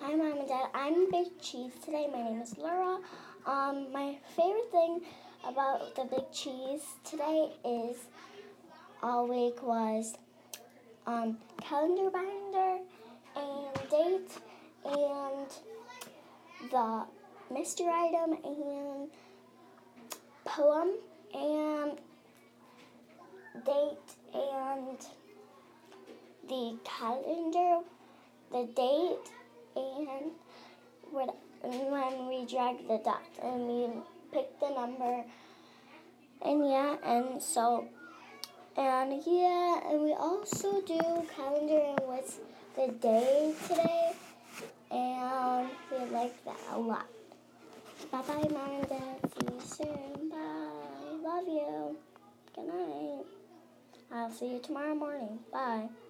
Hi, Mom and Dad. I'm Big Cheese today. My name is Laura. My favorite thing about the Big Cheese today is all week was calendar binder and date and the mystery item and poem and date and the calendar, the date, and when we drag the dots and we pick the number, and and we also do calendar and what's the day today, and we like that a lot. Bye bye, Mom and Dad. See you soon. Bye. Love you. Good night. I'll see you tomorrow morning. Bye.